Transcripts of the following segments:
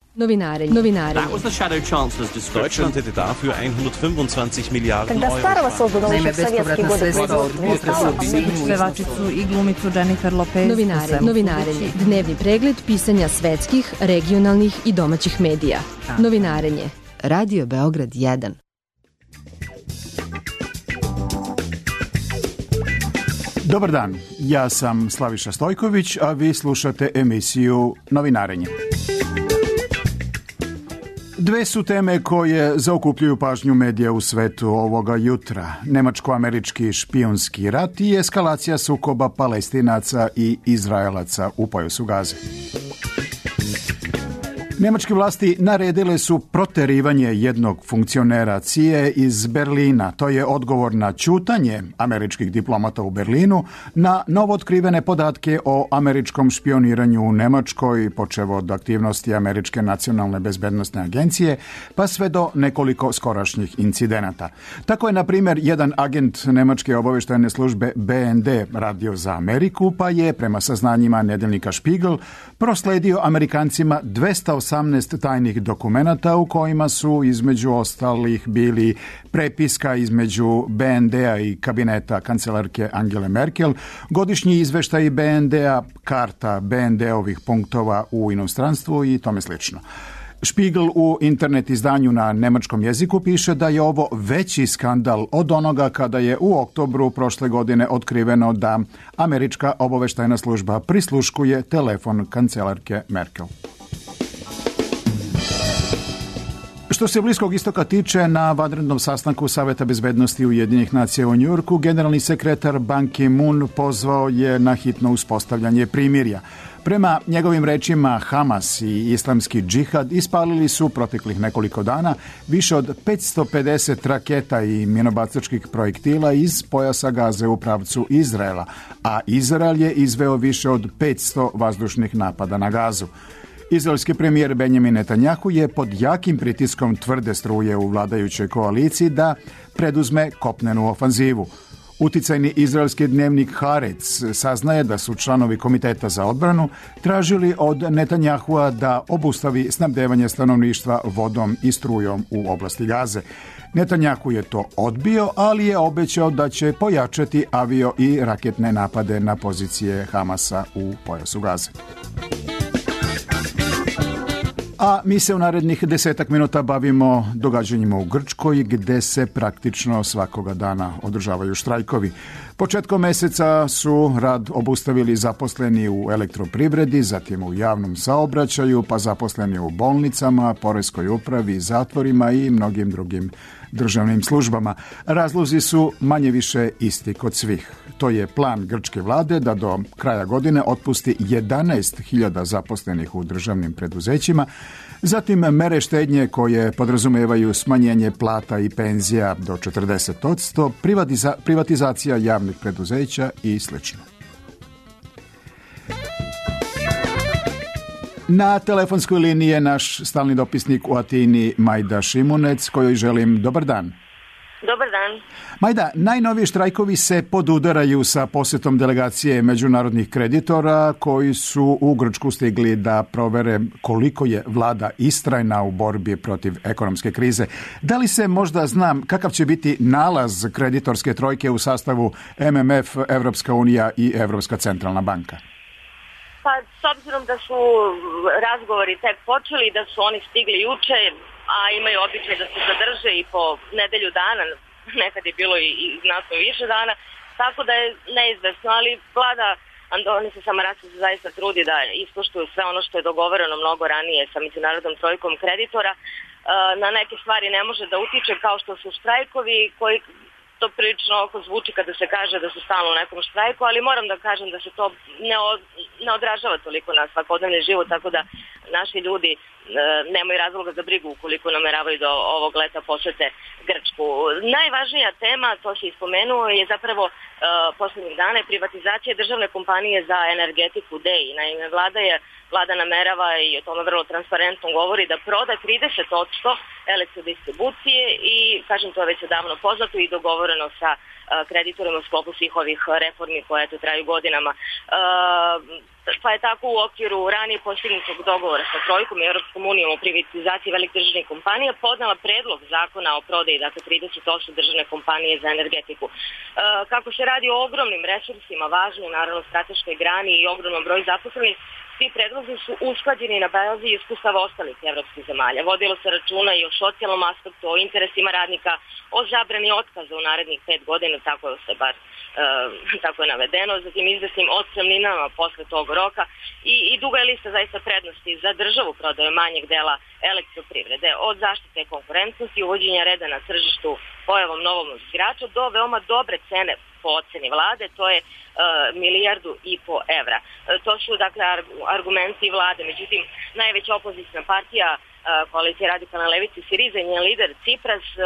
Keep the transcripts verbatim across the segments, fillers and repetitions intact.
Novinarenje. Novinarenje. That was the shadow chancellor's description. Deutschland hätte dafür hundertfünfundzwanzig Milliarden Когда Euro. старого создано еще в советские годы производства. Pevačicu i glumicu Jennifer Lopez. Novinare, novinarenje. Dnevni pregled pisanja svetskih, regionalnih i domaćih medija. Novinarenje. Radio Beograd jedan. Dobar dan, ja sam Slaviša Stojković, a vi slušate emisiju Novinarenje. Dve su teme koje zaokupljuju pažnju medija u svetu ovoga jutra. Nemačko-američki špijunski rat i eskalacija sukoba Palestinaca i Izraelaca u pojasu Gaze. Nemačke vlasti naredile su proterivanje jednog funkcionera C I A iz Berlina. To je odgovor na ćutanje američkih diplomata u Berlinu na novootkrivene podatke o američkom špioniranju u Nemačkoj, počev od aktivnosti Američke nacionalne bezbednosne agencije, pa sve do nekoliko skorašnjih incidenata. Tako je, na primjer, jedan agent Nemačke obavještajne službe B N D radio za Ameriku, pa je, prema saznanjima nedeljnika Spiegel, prosledio Amerikancima dvesta osamnaest tajnih dokumenata u kojima su između ostalih bili prepiska između B N D-a i kabineta kancelarke Angele Merkel, godišnji izveštaj B N D-a, karta B N D-ovih punktova u inostranstvu i tome slično. Spiegel u internet izdanju na nemačkom jeziku piše da je ovo veći skandal od onoga kada je u oktobru prošle godine otkriveno da američka obaveštajna služba prisluškuje telefon kancelarke Merkel. Što se Bliskog istoka tiče, na vanrednom sastanku Saveta bezbednosti Ujedinjenih nacija u Njujorku, generalni sekretar Ban Ki-moon pozvao je na hitno uspostavljanje primirja. Prema njegovim rečima, Hamas i islamski džihad ispalili su proteklih nekoliko dana više od petsto pedeset raketa i minobacačkih projektila iz pojasa Gaze u pravcu Izraela, a Izrael je izveo više od petsto vazdušnih napada na Gazu. Izraelski premijer Benjamin Netanjahu je pod jakim pritiskom tvrde struje u vladajućoj koaliciji da preduzme kopnenu ofanzivu. Uticajni izraelski dnevnik Haaretz saznaje da su članovi Komiteta za odbranu tražili od Netanjahua da obustavi snabdevanje stanovništva vodom i strujom u oblasti Gaze. Netanjahu je to odbio, ali je obećao da će pojačati avio i raketne napade na pozicije Hamasa u pojasu Gaze. A mi se u narednih desetak minuta bavimo događanjima u Grčkoj, gde se praktično svakoga dana održavaju štrajkovi. Početkom meseca su rad obustavili zaposleni u elektroprivredi, zatim u javnom saobraćaju, pa zaposleni u bolnicama, poreskoj upravi, zatvorima i mnogim drugim državnim službama. Razlozi su manje više isti kod svih. To je plan grčke vlade da do kraja godine otpusti jedanaest hiljada zaposlenih u državnim preduzećima, zatim mere štednje koje podrazumevaju smanjenje plata i penzija do četrdeset posto, privatiza- privatizacija javnih preduzeća i sl. Na telefonskoj liniji je naš stalni dopisnik u Atini Majda Šimunec, kojoj želim dobar dan. Dobar dan. Majda, najnoviji štrajkovi se podudaraju sa posjetom delegacije međunarodnih kreditora koji su u Grčku stigli da provere koliko je vlada istrajna u borbi protiv ekonomske krize. Da li se možda zna kakav će biti nalaz kreditorske trojke u sastavu M M F, Evropska unija i Evropska centralna banka? Pa, s obzirom da su razgovori tek počeli, da su oni stigli juče, a imaju običaj da se zadrže i po nedelju dana, nekad je bilo i, i znatno više dana, tako da je neizvesno, ali vlada Andonisa Samarasa se zaista trudi da ispoštuju sve ono što je dogovoreno mnogo ranije sa međunarodnom trojkom kreditora. Na neke stvari ne može da utiče, kao što su štrajkovi koji to prilično oko zvuči kada se kaže da su stalno u nekom štrajku, ali moram da kažem da se to ne, od, ne odražava toliko na svakodnevni život, tako da naši ljudi e, nemaju razloga za brigu ukoliko nameravaju do ovog leta posete Grčku. Najvažnija tema, to se ispomenuo, je zapravo e, poslednjih dana je privatizacija državne kompanije za energetiku D E I. Naime, vlada je Vlada namerava i o tome vrlo transparentno govori da proda trideset posto elektrodistribucije i, kažem, to je već odavno poznato i dogovoreno sa kreditorima u sklopu svih ovih reformi koje to traju godinama. pa je tako u okviru ranije postignutog dogovora sa Trojkom i Europskom unijom o privatizaciji velikih državnih kompanija podnela predlog zakona o prodaji, dakle trideset osam državne kompanije za energetiku. E, kako se radi o ogromnim resursima, važnoj naravno strateškoj grani i ogromnom broju zaposlenih, svi predlozi su usklađeni na bazi iskustava ostalih evropskih zemalja. Vodilo se računa i o socijalnom aspektu, o interesima radnika, o zabrani otkaza u narednih pet godina, tako je se bar e, tako je navedeno, zatim izvesnim otpremninama posle tog roka i, i duga je lista zaista prednosti za državu prodaje manjeg dela elektroprivrede, od zaštite konkurentnosti, uvođenja reda na tržištu pojavom novog igrača do veoma dobre cene po oceni vlade, to je e, milijardu i po evra. E, to su dakle argumenti vlade, međutim najveća opozicijna partija e, koalicije Radikalne levice Siriza i njen lider Cipras e, e,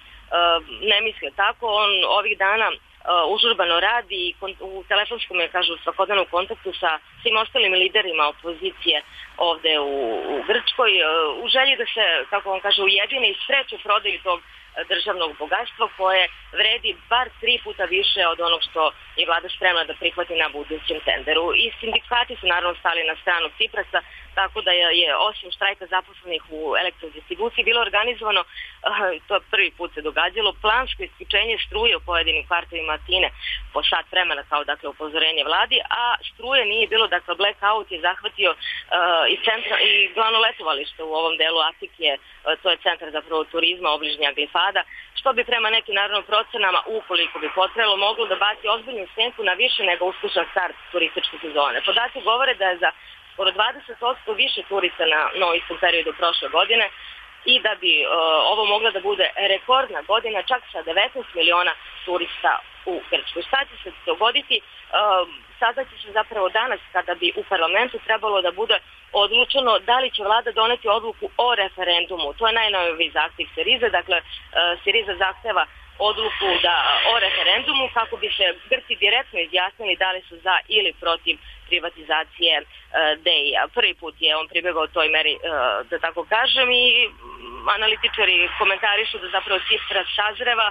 ne misle tako, on ovih dana Uh, užurbano radi i u telefonskom je, kažu, svakodnevnom kontaktu sa svim ostalim liderima opozicije ovde u, u Grčkoj, uh, u želji da se, kako on kaže, ujedine i spreče prodaju tog državnog bogatstva koje vredi bar tri puta više od onog što je vlada spremna da prihvati na budućem tenderu. I sindikati su naravno stali na stranu Ciprasa, tako da je, je osim štrajka zaposlenih u elektrodistribuciji bilo organizovano, uh, to prvi put se događalo, plansko isključenje struje u pojedinim kvartovima Atine po sat vremena kao dakle upozorenje vladi, a struje nije bilo, dakle blackout je zahvatio uh, i, centra, i glavno letovalište u ovom delu Atike, uh, to je centar zapravo turizma obližnja Glifada, što bi prema nekim naravno procenama, ukoliko bi potrebalo, moglo da baci ozbiljnu senku na više nego uspešan start turističke sezone. Podaci govore da je za skoro dvadeset posto više turista na novom periodu prošle godine i da bi uh, ovo mogla da bude rekordna godina čak sa devetnaest miliona turista u Grčkoj. Šta će se dogoditi? Uh, saznaće se zapravo danas kada bi u parlamentu trebalo da bude odlučeno da li će vlada doneti odluku o referendumu. To je najnoviji zahtev Siriza. Dakle, uh, Siriza zahteva odluku da, o referendumu kako bi se Grci direktno izjasnili da li su za ili protiv privatizacije uh, D I A. Prvi put je on pribegao toj meri, uh, da tako kažem, i analitičari komentarišu da zapravo Cipras sazreva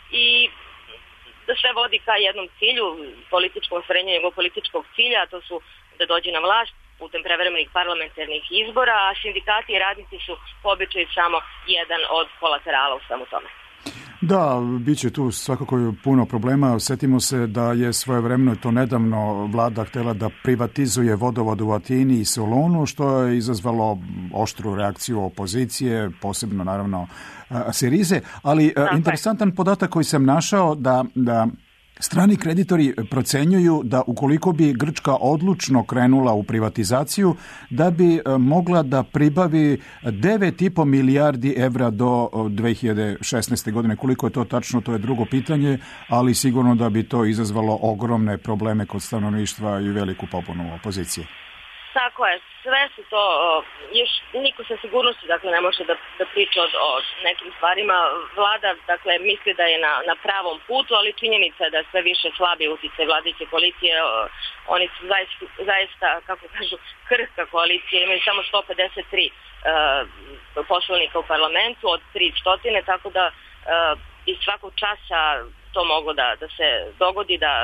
i da sve vodi ka jednom cilju, političkom ostvarenju njegovog političkog cilja, a to su da dođe na vlast putem prevremenih parlamentarnih izbora, a sindikati i radnici su po običaju samo jedan od kolaterala u svemu tome. Da, bit će tu svakako puno problema. Sjetimo se da je svojevremeno to nedavno vlada htjela da privatizuje vodovod u Atini i Solunu, što je izazvalo oštru reakciju opozicije, posebno naravno Sirize, ali Tako interesantan je. podatak koji sam našao da, da strani kreditori procenjuju da ukoliko bi Grčka odlučno krenula u privatizaciju, da bi mogla da pribavi devet i po milijardi evra do dve hiljade šesnaeste. godine. Koliko je to tačno, to je drugo pitanje, ali sigurno da bi to izazvalo ogromne probleme kod stanovništva i veliku pobunu opozicije. Tako je, sve su to, još niko sa sigurnosti dakle, ne može da, da priča o, o nekim stvarima. Vlada dakle, misli da je na, na pravom putu, ali činjenica je da sve više slabi utjecaj vladajuće koalicije. Oni su zaista, zaista kako kažu, krhka koalicija, imaju samo sto pedeset tri uh, poslanika u parlamentu od tristo, tako da uh, iz svakog časa to moglo da, da se dogodi, da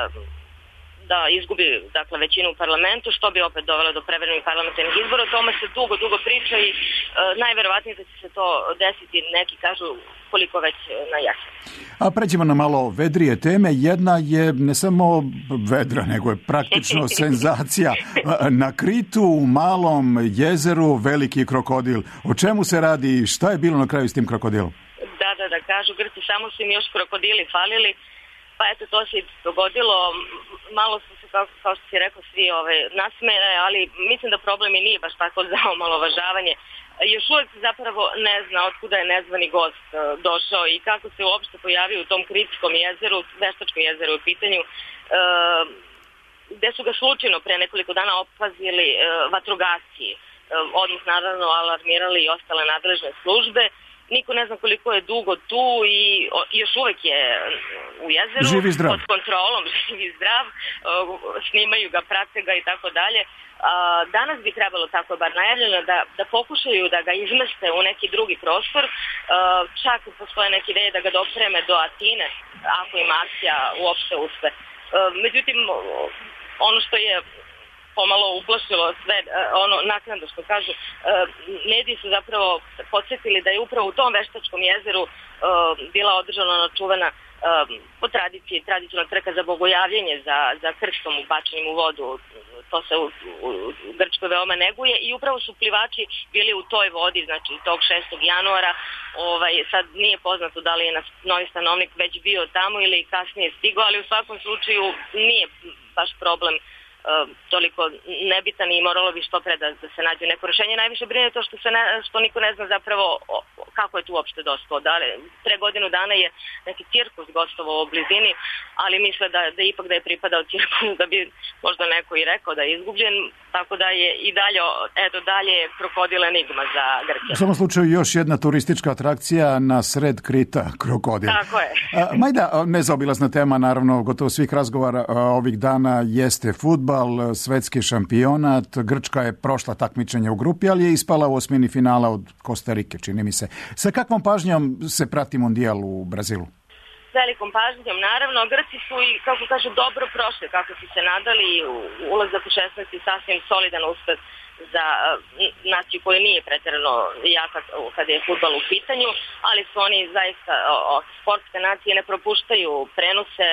da izgubi dakle, većinu u parlamentu, što bi opet dovelo do prevremenih parlamentarnih izbora. O tome se dugo, dugo priča i e, najverovatnije da će se to desiti, neki kažu, koliko već na jesen. A pređemo na malo vedrije teme. Jedna je ne samo vedra, nego je praktično senzacija. Na Kritu, u malom jezeru, veliki krokodil. O čemu se radi i šta je bilo na kraju s tim krokodilom? Da, da, da, kažu Grci, samo su im još krokodili falili. Pa eto, to se dogodilo, malo su se, kao, kao što si rekao, svi ove, nasmene, ali mislim da problem i nije baš tako za omalovažavanje. Još uvijek zapravo ne zna otkuda je nezvani gost uh, došao i kako se uopšte pojavio u tom Kritskom jezeru, Veštačko jezero u pitanju, uh, gde su ga slučajno pre nekoliko dana opazili uh, vatrogasci. Uh, odmah naravno alarmirali i ostale nadležne službe. Niko ne zna koliko je dugo tu i još uvijek je u jezeru pod kontrolom, živ i zdrav, snimaju ga, prate ga i tako dalje. Danas bi trebalo, tako bar najavljeno, da, da pokušaju da ga izmeste u neki drugi prostor. Čak postoje neke ideje da ga dopreme do Atine, ako im akcija uopšte uspe. Međutim, ono što je pomalo uplašilo sve ono naknadno što kažu. Mediji su zapravo podsjetili da je upravo u tom Veštačkom jezeru bila održana čuvena po tradiciji, tradicionalna trka za bogojavljenje, za, za krstom bačenim u vodu. To se u, u, u Grčkoj veoma neguje i upravo su plivači bili u toj vodi, znači tog šestog januara. Ovaj, sad nije poznato da li je novi stanovnik već bio tamo ili kasnije stigao, ali u svakom slučaju nije baš problem uh, toliko nebitan i moralo bi što pre da, da se nađe neko rešenje. Najviše brine to što, se ne, što niko ne zna zapravo o, kako je tu uopšte dospao. Da li, pre godinu dana je neki cirkus gostovao u blizini, ali misle da, da ipak da je pripadao cirkus, da bi možda neko i rekao da je izgubljen, tako da je i dalje, eto dalje je krokodil enigma za Grčiju. U svakom slučaju još jedna turistička atrakcija na sred Krita, krokodil. Tako je. Majda, nezaobilazna tema, naravno, gotovo svih razgovara ovih dana jeste fudbal, svetski šampionat. Grčka je prošla takmičenje u grupi, ali je ispala u osmini finala od Kostarike, čini mi se. Sa kakvom pažnjom se prati mondijal u Brazilu? Velikom pažnjom, naravno. Grci su i, kako kažu, dobro prošli, kako su se nadali. Ulazak u šesnaesti sasvim solidan uspeh za naciju koja nije pretjerano jaka kada je fudbal u pitanju, ali su oni zaista o, sportske nacije ne propuštaju prenose.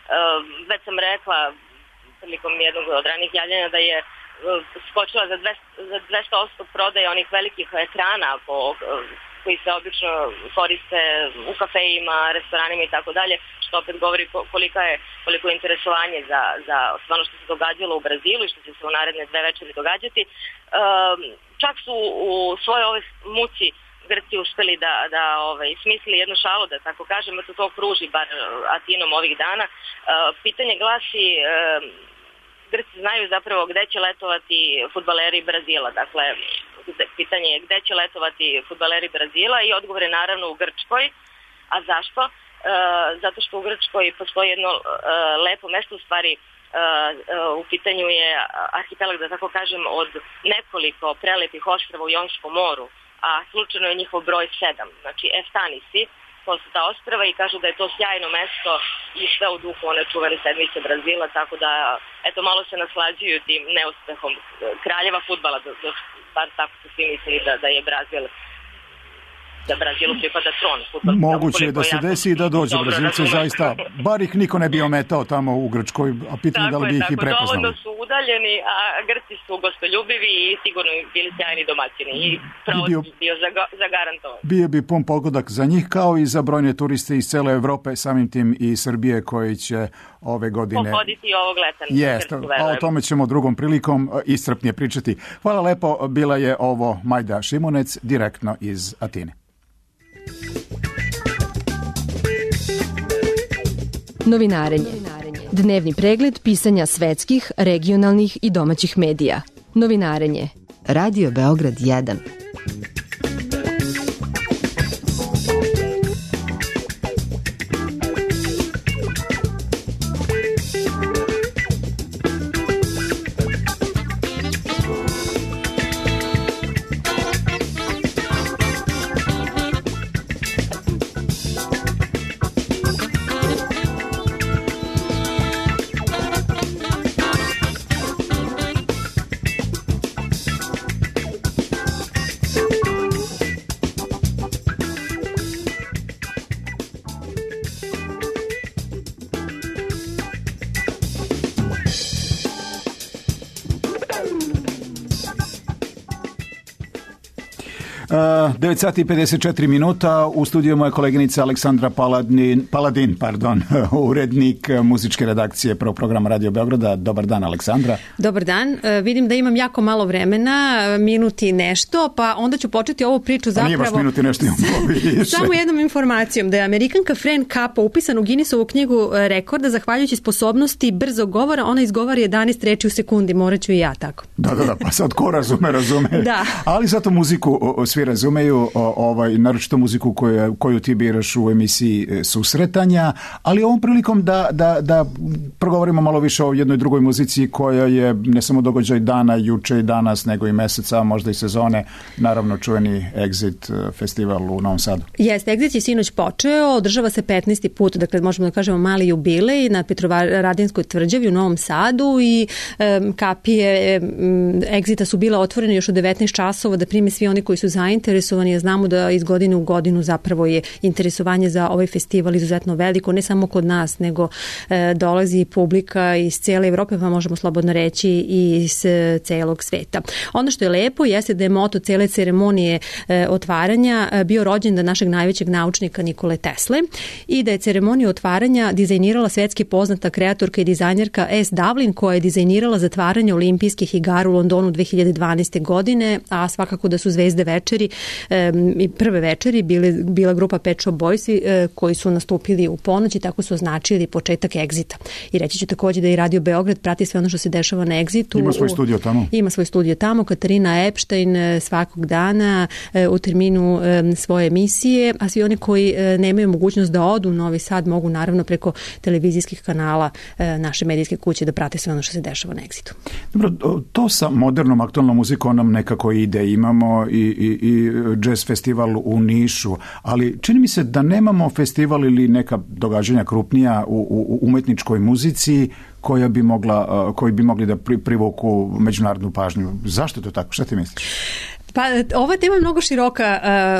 Već sam rekla prilikom jednog od ranih javljanja da je skočila za dvesta posto prodaje onih velikih ekrana po koji se obično koriste u kafejima, restoranima i tako dalje, što opet govori kolika je, koliko je interesovanje za, za ono što se događalo u Brazilu i što će se u naredne dve večeri događati. Um, čak su u svojoj ove muci Grci uspeli da, da ovaj, smisli jednu šalu, da tako kažem, da to kruži bar Atinom ovih dana. Uh, pitanje glasi, uh, Grci znaju zapravo gde će letovati fudbaleri Brazila, dakle, pitanje je gde će letovati fudbaleri Brazila i odgovor je naravno u Grčkoj. A zašto? E, zato što u Grčkoj postoji jedno e, lepo mesto, u stvari e, u pitanju je arhipelag, da tako kažem, od nekoliko prelepih ostrava u Jonskom moru, a slučajno je njihov broj sedam, znači Eftanisi, to su ta ostrava i kažu da je to sjajno mesto i sve u duhu one čuvene sedmice Brazila, tako da eto malo se naslađuju tim neuspehom kraljeva fudbala, do, do, bar tako su svi mislili da, da je Brazil, da Brazilu pripada tron. Fudbal, moguće je da se desi i da dođe Brazilce, zaista, bar ih niko ne bi ometao tamo u Grčkoj, a pitanje da li bi ih i prepoznali. Dovoljno su udaljeni, a Grci su gostoljubivi i sigurno bili sjajni domaćini i pravo bio, bio zagarantovan. Bio bi pun pogodak za njih, kao i za brojne turiste iz cele Evrope, samim tim i Srbije, koji će ove godine pohoditi ovog leta. Jeste, a o tome ćemo drugom prilikom iscrpnije pričati. Hvala lepo, bila je ovo Majda Šimunec, direktno iz Atine. Novinarenje. Dnevni pregled pisanja svetskih, regionalnih i domaćih medija. Novinarenje. Radio Beograd jedan. devet sati i pedeset četiri minuta, u studiju moja koleginica Aleksandra Paladin, Paladin pardon, urednik muzičke redakcije prvog programa Radio Beograda. Dobar dan, Aleksandra. Dobar dan. Vidim da imam jako malo vremena, minuti nešto, pa onda ću početi ovu priču zapravo... A nije baš minuti nešto, imamo više. Samo jednom informacijom, da je Amerikanka Fran Capo upisana u Guinnessovu knjigu rekorda, zahvaljujući sposobnosti brzog govora, ona izgovara jedanaest reči u sekundi, morat ću i ja tako. Da, da, da, pa sad ko razume, razume. Da. Ali zato muziku svi razume imaju o, ovaj, naročito muziku koju, koju ti biraš u emisiji Susretanja, ali ovom prilikom da, da, da progovorimo malo više o jednoj drugoj muzici koja je ne samo događaj dana, juče i danas, nego i meseca, možda i sezone, naravno čuveni Exit festival u Novom Sadu. Jeste, Exit je sinoć počeo, održava se petnaesti put, dakle možemo da kažemo mali jubilej na Petrovaradinskoj tvrđavi u Novom Sadu i um, kapije um, Exita su bila otvorene još od devetnaest časova da prime svi oni koji su zainteresovani, a znamo da iz godine u godinu zapravo je interesovanje za ovaj festival izuzetno veliko, ne samo kod nas, nego e, dolazi publika iz cijele Evrope, pa možemo slobodno reći i iz celog sveta. Ono što je lepo jeste da je moto cele ceremonije e, otvaranja e, bio rođendan našeg najvećeg naučnika Nikole Tesle i da je ceremoniju otvaranja dizajnirala svetski poznata kreatorka i dizajnerka S. Davlin, koja je dizajnirala zatvaranje olimpijskih igara u Londonu dve hiljade dvanaeste. godine, a svakako da su zvezde večeri e, i prve večeri bile, bila grupa Pet Shop Boysi e, koji su nastupili u ponoć i tako su označili početak Exita. I reći ću također da i Radio Beograd prati sve ono što se dešava na Exitu. Ima svoj studio tamo. Ima svoj studio tamo. Katarina Epstein svakog dana e, u terminu e, svoje emisije, a svi oni koji e, nemaju mogućnost da odu u Novi Sad mogu naravno preko televizijskih kanala e, naše medijske kuće da prate sve ono što se dešava na Exitu. Dobro, to sa modernom aktualnom muzikom nam nekako ide. Imamo i, i, i jazz festival u Nišu, ali čini mi se da nemamo festival ili neka događanja krupnija u, u umetničkoj muzici koja bi mogla, koji bi mogli da privuku međunarodnu pažnju. Zašto je to tako? Šta ti misliš? Pa ova tema je mnogo široka.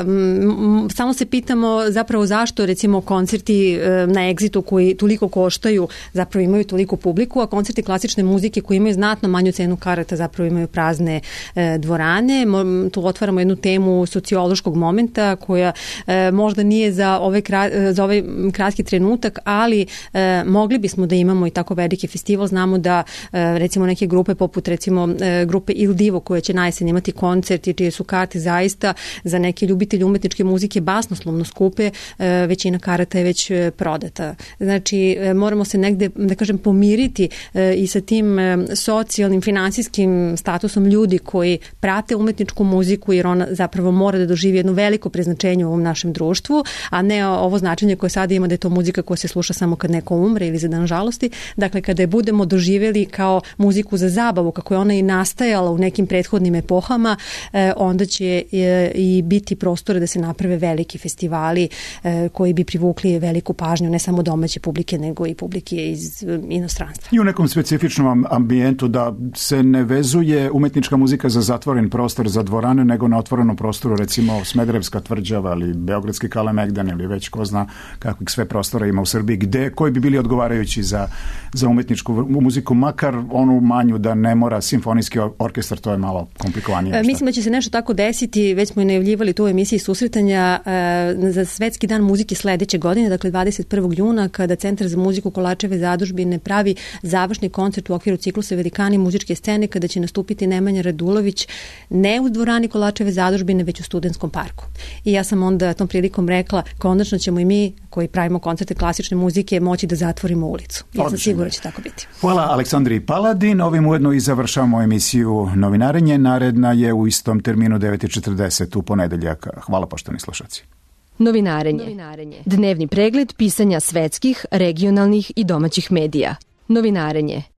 Um, samo se pitamo zapravo zašto recimo koncerti um, na Exitu koji toliko koštaju zapravo imaju toliko publiku, a koncerti klasične muzike koji imaju znatno manju cenu karata zapravo imaju prazne uh, dvorane. Mo, tu otvaramo jednu temu sociološkog momenta koja uh, možda nije za, ove kra, za ovaj kratki trenutak, ali uh, mogli bismo da imamo i tako veliki festival. Znamo da uh, recimo neke grupe poput recimo uh, grupe Il Divo koje će na jesen imati koncert i čije su karte zaista za neke ljubitelje umetničke muzike basnoslovno skupe, većina karata je već prodata. Znači, moramo se negde, da kažem, pomiriti i sa tim socijalnim, finansijskim statusom ljudi koji prate umetničku muziku, jer ona zapravo mora da doživi jedno veliko preznačenje u ovom našem društvu, a ne ovo značenje koje sada ima da je to muzika koja se sluša samo kad neko umre ili za dan žalosti. Dakle, kada je budemo doživjeli kao muziku za zabavu, kako je ona i nastajala u nekim prethodnim epohama, onda će i biti prostora da se naprave veliki festivali koji bi privukli veliku pažnju ne samo domaće publike, nego i publike iz inostranstva. I u nekom specifičnom ambijentu da se ne vezuje umetnička muzika za zatvoren prostor, za dvorane, nego na otvorenom prostoru, recimo Smederevska tvrđava ili Beogradski Kalemegdan ili već ko zna kakvih sve prostora ima u Srbiji, gde, koji bi bili odgovarajući za, za umetničku muziku, makar onu manju da ne mora simfonijski orkestar, to je malo komplikovanije. E, mislim da će se nešto tako desiti, već smo i najavljivali tu u emisiji Susretanja e, za Svetski dan muzike sledeće godine, dakle dvadeset prvog juna, kada Centar za muziku Kolačeve zadužbine pravi završni koncert u okviru ciklusa Velikani muzičke scene, kada će nastupiti Nemanja Radulović ne u dvorani Kolačeve zadužbine, već u Studentskom parku. I ja sam onda tom prilikom rekla, konačno ćemo i mi koji pravimo koncerte klasične muzike moći da zatvorimo ulicu. Ja sam sigurna da će tako biti. Hvala Aleksandri Paladin. Ovim ujedno i završamo emisiju Novinarenje. Naredna je u istom terminu devet i četrdeset u ponedeljak. Hvala poštovani slušaoci. Novinarenje. Novinarenje. Dnevni pregled pisanja svetskih, regionalnih i domaćih medija. Novinarenje.